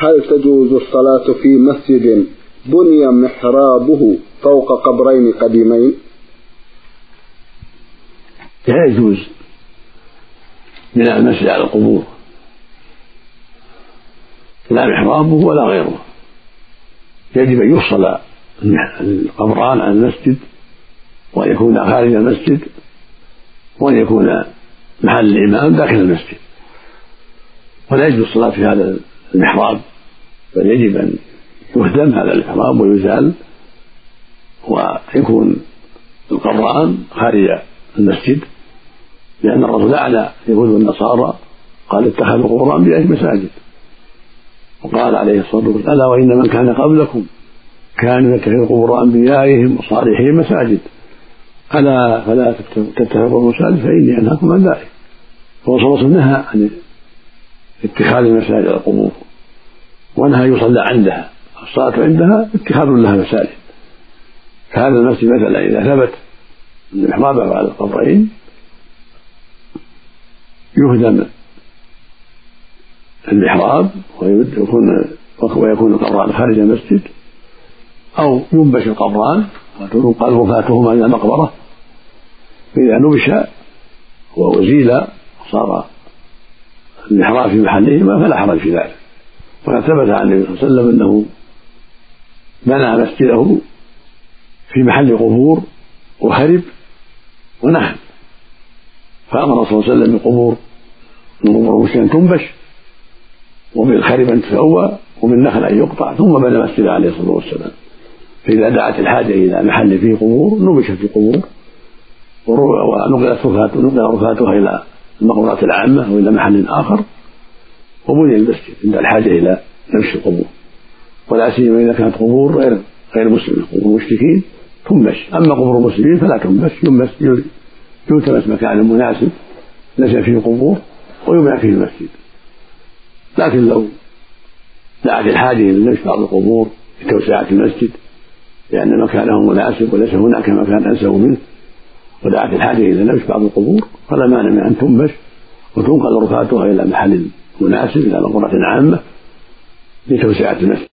هل تجوز الصلاة في مسجد بني محرابه فوق قبرين قديمين؟ لا يجوز بناء المسجد على القبور، لا محرابه ولا غيره، يجب أن يفصل القبران عن المسجد، وأن يكون خارج المسجد، وأن يكون محل الإمام داخل المسجد، ولا يجوز الصلاة في هذا المحراب، بل يجب أن يهدم هذا المحراب ويزال، ويكون القبران خارج المسجد، لأن الرسول لعن اليهود والنصارى، قال اتخذوا قبور أنبيائهم مساجد، وقال عليه الصلاة والسلام ألا وإن من كان قبلكم كانوا يتخذوا قبور أنبيائهم وصالحين مساجد، ألا فلا تتخذوا المساجد فإني أنهاكم عن ذلك. فهو صلى الله عليه وسلم نهى عن اتخاذ المساجد القبور، ونهى يصلى عندها، الصلاة عندها اتخاذ لها مساجد. فهذا المسجد مثلا إذا ثبت أن محرابه على القبرين يهدم المحراب ويكون القبران خارج المسجد، أو ينبش القبران وتنقل رفاتهما إلى المقبرة، فإذا نبش وأزيل وصار المحراب في محلهما فلا حرج في ذلك. وقد ثبت عن النبي صلى الله عليه وسلم أنه بنى مسجده في محل قبور وخرب ونهب، فأمر صلى الله عليه وسلم بقبور من قبور المسلمين تنبش، وبالخرب أن تسوى، وبالنخل أن يقطع، ثم بنى مسجده عليه الصلاة والسلام. فإذا دعت الحاجة إلى محل فيه قبور نبش في قبور ونقل رفاتها إلى المقبرات العامة أو إلى محل آخر، وبني المسجد عند الحاجة إلى نبش القبور، ولا سيما إذا كانت قبور غير مسلمة، قبور مشركين تنبش. أما قبور المسلمين فلا تنبش، يلتمس مكان مناسب ليس فيه قبور ويبنى فيه المسجد. لكن لو دعت الحاجة إلى نبش بعض القبور لتوسعة المسجد لأن مكانه مناسب وليس هناك مكان أنسب منه، ودعت الحاجة إلى نبش بعض القبور، فلا مانع من أن تنبش وتنقل رفاتها إلى محل مناسب إلى مقبرة عامة لتوسعة المسجد.